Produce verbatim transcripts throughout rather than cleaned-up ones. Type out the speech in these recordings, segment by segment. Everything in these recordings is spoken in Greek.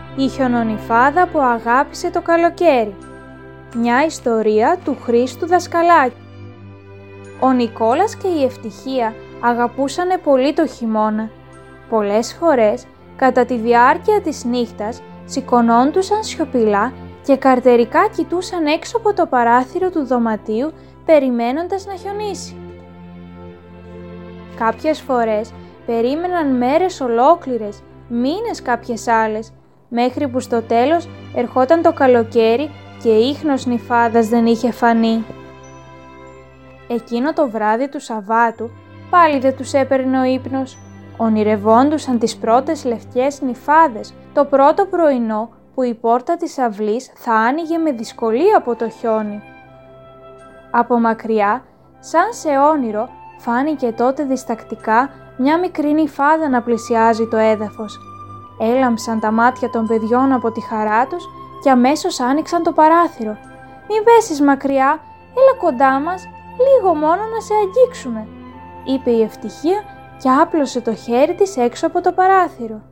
Η χιονονυφάδα που αγάπησε το καλοκαίρι. Μια ιστορία του Χρήστου Δασκαλάκη. Ο Νικόλας και η Ευτυχία αγαπούσανε πολύ το χειμώνα. Πολλές φορές, κατά τη διάρκεια της νύχτας, σηκωνόντουσαν σιωπηλά και καρτερικά κοιτούσαν έξω από το παράθυρο του δωματίου, περιμένοντας να χιονίσει. Κάποιες φορές περίμεναν μέρες ολόκληρες, μήνες κάποιες άλλες, μέχρι που στο τέλος ερχόταν το καλοκαίρι και ίχνος νυφάδας δεν είχε φανεί. Εκείνο το βράδυ του Σαββάτου πάλι δεν τους έπαιρνε ο ύπνος. Ονειρευόντουσαν τις πρώτες λευκές νυφάδες, το πρώτο πρωινό που η πόρτα της αυλής θα άνοιγε με δυσκολία από το χιόνι. Από μακριά, σαν σε όνειρο, φάνηκε τότε διστακτικά μια μικρή νυφάδα να πλησιάζει το έδαφος. Έλαμψαν τα μάτια των παιδιών από τη χαρά τους και αμέσως άνοιξαν το παράθυρο. «Μην πέσεις μακριά, έλα κοντά μας, λίγο μόνο να σε αγγίξουμε», είπε η Ευτυχία και άπλωσε το χέρι της έξω από το παράθυρο.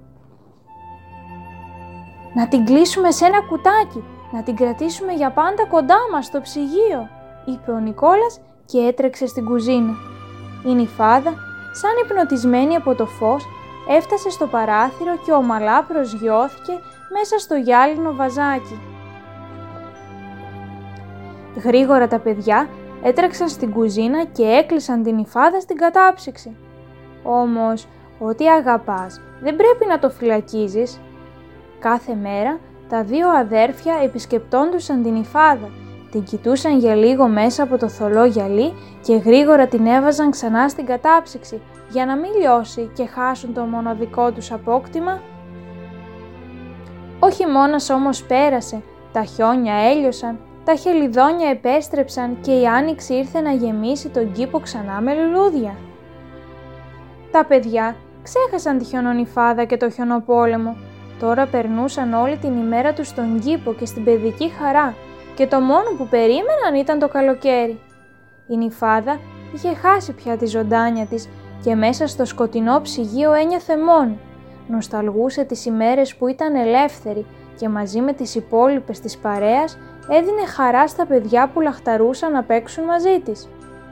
«Να την κλείσουμε σε ένα κουτάκι, να την κρατήσουμε για πάντα κοντά μας στο ψυγείο», είπε ο Νικόλας και έτρεξε στην κουζίνα. Η νυφάδα, σαν υπνοτισμένη από το φως, έφτασε στο παράθυρο και ομαλά προσγειώθηκε μέσα στο γυάλινο βαζάκι. Γρήγορα τα παιδιά έτρεξαν στην κουζίνα και έκλεισαν την νυφάδα στην κατάψυξη. Όμως, ό,τι αγαπάς δεν πρέπει να το φυλακίζεις. Κάθε μέρα τα δύο αδέρφια επισκεπτόντουσαν την νυφάδα, την κοιτούσαν για λίγο μέσα από το θολό γυαλί και γρήγορα την έβαζαν ξανά στην κατάψυξη για να μην λιώσει και χάσουν το μοναδικό τους απόκτημα. Ο χειμώνας όμως πέρασε, τα χιόνια έλειωσαν, τα χελιδόνια επέστρεψαν και η άνοιξη ήρθε να γεμίσει τον κήπο ξανά με λουλούδια. Τα παιδιά ξέχασαν τη χιονονυφάδα και το χιονοπόλεμο. Τώρα περνούσαν όλη την ημέρα τους στον κήπο και στην παιδική χαρά και το μόνο που περίμεναν ήταν το καλοκαίρι. Η νυφάδα είχε χάσει πια τη ζωντάνια της και μέσα στο σκοτεινό ψυγείο ένιωθε μόνη. Νοσταλγούσε τις ημέρες που ήταν ελεύθερη και μαζί με τις υπόλοιπες της παρέας έδινε χαρά στα παιδιά που λαχταρούσαν να παίξουν μαζί της.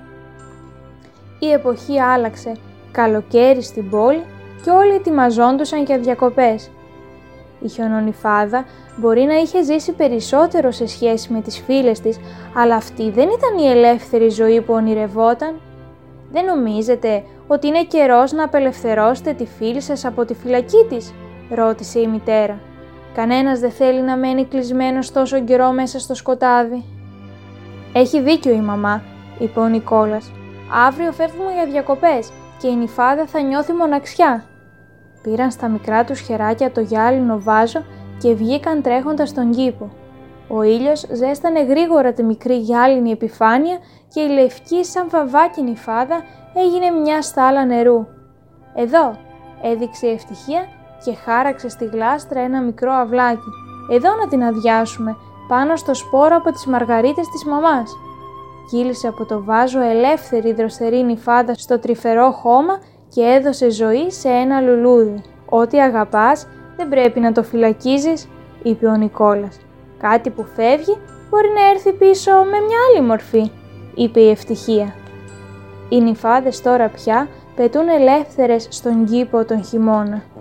Η εποχή άλλαξε, καλοκαίρι στην πόλη και όλοι ετοιμαζόντουσαν για διακοπές. Η χιονονυφάδα μπορεί να είχε ζήσει περισσότερο σε σχέση με τις φίλες της, αλλά αυτή δεν ήταν η ελεύθερη ζωή που ονειρευόταν. «Δεν νομίζετε ότι είναι καιρός να απελευθερώσετε τη φίλη σας από τη φυλακή της?» ρώτησε η μητέρα. «Κανένας δεν θέλει να μένει κλεισμένος τόσο καιρό μέσα στο σκοτάδι». «Έχει δίκιο η μαμά», είπε ο Νικόλας. «Αύριο φεύγουμε για διακοπές και η νυφάδα θα νιώθει μοναξιά». Πήραν στα μικρά τους χεράκια το γυάλινο βάζο και βγήκαν τρέχοντας στον κήπο. Ο ήλιος ζέστανε γρήγορα τη μικρή γυάλινη επιφάνεια και η λευκή σαν βαβάκι νυφάδα έγινε μια στάλα νερού. «Εδώ», έδειξε η Ευτυχία και χάραξε στη γλάστρα ένα μικρό αυλάκι. «Εδώ να την αδειάσουμε, πάνω στο σπόρο από τις μαργαρίτες της μαμάς». Κύλησε από το βάζο ελεύθερη δροσερή νυφάδα στο τρυφερό χώμα και έδωσε ζωή σε ένα λουλούδι. «Ό,τι αγαπάς δεν πρέπει να το φυλακίζεις», είπε ο Νικόλας. «Κάτι που φεύγει μπορεί να έρθει πίσω με μια άλλη μορφή», είπε η Ευτυχία. Οι νυφάδες τώρα πια πετούν ελεύθερες στον κήπο τον χειμώνα.